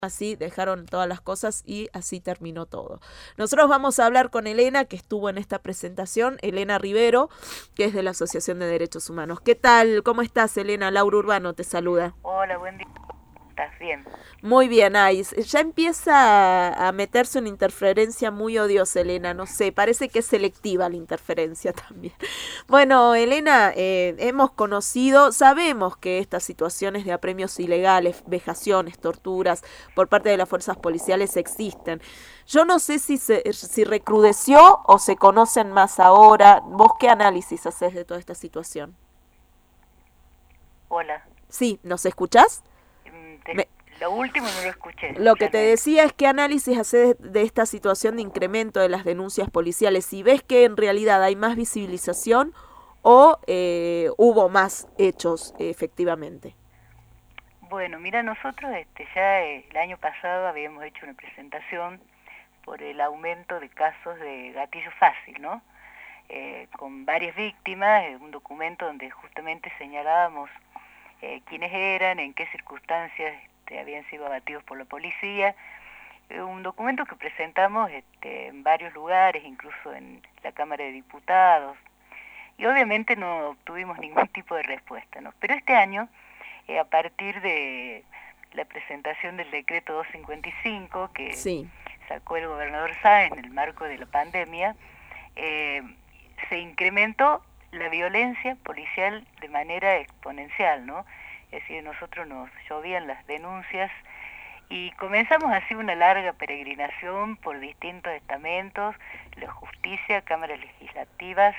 Así dejaron todas las cosas y así terminó todo. Nosotros vamos a hablar con Elena, que estuvo en esta presentación, Elena Rivero, que es de la Asociación de Derechos Humanos. ¿Qué tal? ¿Cómo estás, Elena? Laura Urbano te saluda. Hola, buen día. ¿Estás bien? Muy bien, Ais. Ya empieza a meterse una interferencia muy odiosa, Elena. No sé, parece que es selectiva la interferencia también. Bueno, Elena, hemos conocido, sabemos que estas situaciones de apremios ilegales, vejaciones, torturas por parte de las fuerzas policiales existen. Yo no sé si recrudeció o se conocen más ahora. ¿Vos qué análisis haces de toda esta situación? Hola. Sí, ¿nos escuchás? Me, Lo último no lo escuché, Lo que te realmente. decía es qué análisis haces de esta situación de incremento de las denuncias policiales, si ves que en realidad hay más visibilización o hubo más hechos efectivamente. Bueno, mira, nosotros ya el año pasado habíamos hecho una presentación por el aumento de casos de gatillo fácil, ¿no? Con varias víctimas, un documento donde justamente señalábamos quiénes eran, en qué circunstancias habían sido abatidos por la policía. Un documento que presentamos en varios lugares, incluso en la Cámara de Diputados, y obviamente no obtuvimos ningún tipo de respuesta, ¿no? Pero este año, a partir de la presentación del decreto 255 que Sí. sacó el gobernador Sáenz en el marco de la pandemia, se incrementó la violencia policial de manera exponencial, ¿no? Es decir, nosotros nos llovían las denuncias y comenzamos así una larga peregrinación por distintos estamentos, la justicia, cámaras legislativas,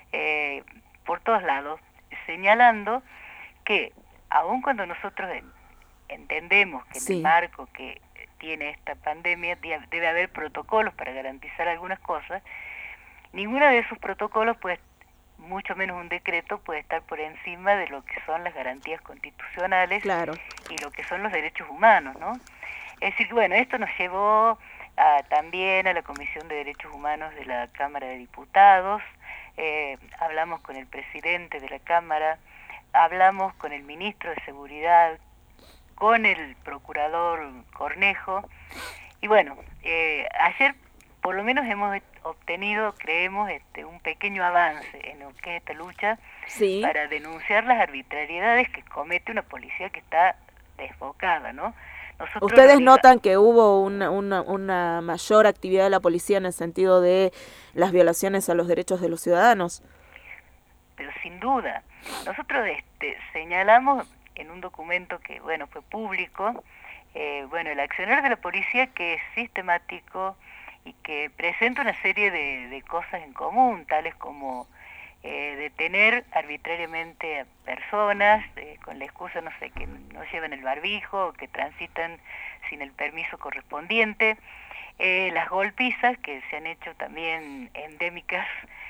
por todos lados, señalando que aun cuando nosotros entendemos que en el Sí. marco que tiene esta pandemia debe haber protocolos para garantizar algunas cosas, ninguno de esos protocolos, pues mucho menos un decreto, puede estar por encima de lo que son las garantías constitucionales Claro. y lo que son los derechos humanos, ¿no? Es decir, bueno, esto nos llevó también a la Comisión de Derechos Humanos de la Cámara de Diputados, hablamos con el presidente de la Cámara, hablamos con el ministro de Seguridad, con el procurador Cornejo, y bueno, ayer por lo menos hemos obtenido, creemos, un pequeño avance en lo que es esta lucha Sí. para denunciar las arbitrariedades que comete una policía que está desbocada, ¿no? Nosotros ¿Ustedes notan que hubo una mayor actividad de la policía en el sentido de las violaciones a los derechos de los ciudadanos? Pero sin duda, nosotros señalamos en un documento que, bueno, fue público, bueno, el accionar de la policía que es sistemático y que presenta una serie de cosas en común, tales como detener arbitrariamente a personas con la excusa, no sé, que no llevan el barbijo o que transitan sin el permiso correspondiente, las golpizas que se han hecho también endémicas,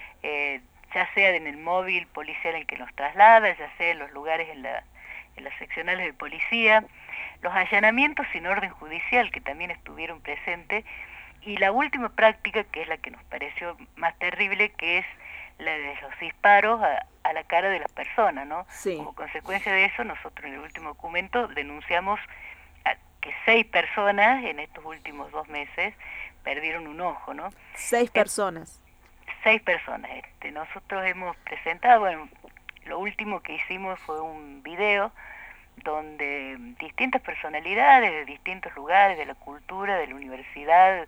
ya sea en el móvil policial en que los traslada, ya sea en los lugares en las seccionales de policía, los allanamientos sin orden judicial que también estuvieron presentes, y la última práctica, que es la que nos pareció más terrible, que es la de los disparos a la cara de las personas, ¿no? Sí. Como consecuencia de eso, nosotros en el último documento denunciamos que 6 personas en estos últimos 2 meses perdieron un ojo, ¿no? 6 personas. 6 personas. Nosotros hemos presentado, bueno, lo último que hicimos fue un video donde distintas personalidades de distintos lugares, de la cultura, de la universidad,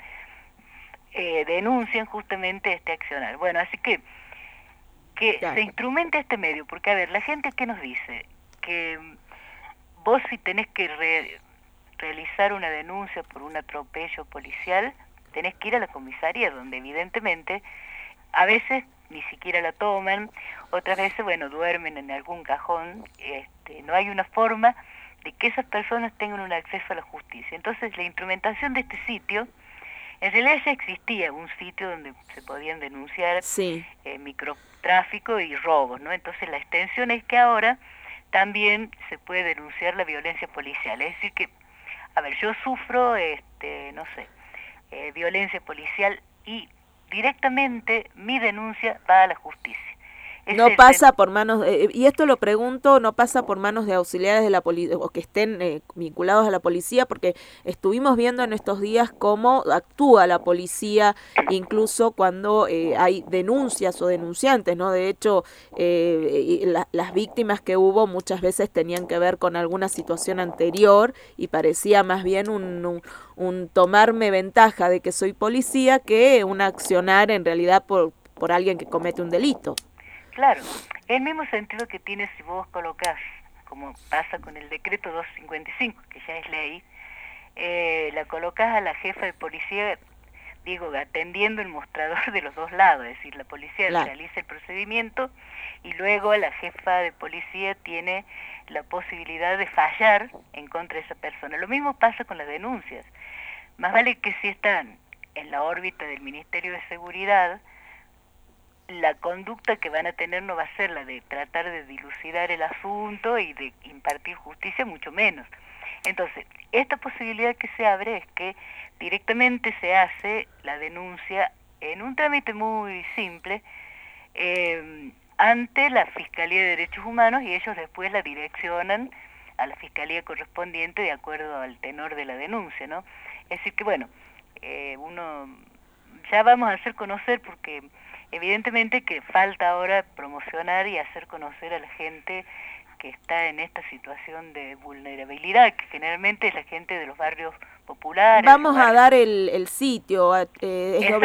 denuncian justamente este accionar. Bueno, así que Claro. se instrumente este medio, porque a ver, la gente ¿qué nos dice? Que vos si tenés que realizar una denuncia por un atropello policial, tenés que ir a la comisaría, donde evidentemente a veces ni siquiera la toman, otras veces, bueno, duermen en algún cajón, no hay una forma de que esas personas tengan un acceso a la justicia. Entonces la instrumentación de este sitio, en realidad ya existía un sitio donde se podían denunciar Sí. microtráfico y robos, ¿no? Entonces la extensión es que ahora también se puede denunciar la violencia policial, es decir que, a ver, yo sufro, no sé, violencia policial y directamente mi denuncia va a la justicia. No pasa por manos, y esto lo pregunto, no pasa por manos de auxiliares de la policía o que estén vinculados a la policía, porque estuvimos viendo en estos días cómo actúa la policía, incluso cuando hay denuncias o denunciantes, ¿no? De hecho, las víctimas que hubo muchas veces tenían que ver con alguna situación anterior y parecía más bien un tomarme ventaja de que soy policía que un accionar en realidad por alguien que comete un delito. Claro, el mismo sentido que tiene si vos colocás, como pasa con el decreto 255, que ya es ley, la colocás a la jefa de policía, digo, atendiendo el mostrador de los dos lados, es decir, la policía realiza el procedimiento y luego la jefa de policía tiene la posibilidad de fallar en contra de esa persona. Lo mismo pasa con las denuncias. Más vale que si están en la órbita del Ministerio de Seguridad, la conducta que van a tener no va a ser la de tratar de dilucidar el asunto y de impartir justicia, mucho menos. Entonces, esta posibilidad que se abre es que directamente se hace la denuncia en un trámite muy simple ante la Fiscalía de Derechos Humanos y ellos después la direccionan a la Fiscalía correspondiente de acuerdo al tenor de la denuncia, ¿no? Es decir que, bueno, uno ya vamos a hacer conocer porque evidentemente que falta ahora promocionar y hacer conocer a la gente que está en esta situación de vulnerabilidad, que generalmente es la gente de los barrios populares. Vamos a dar el sitio, es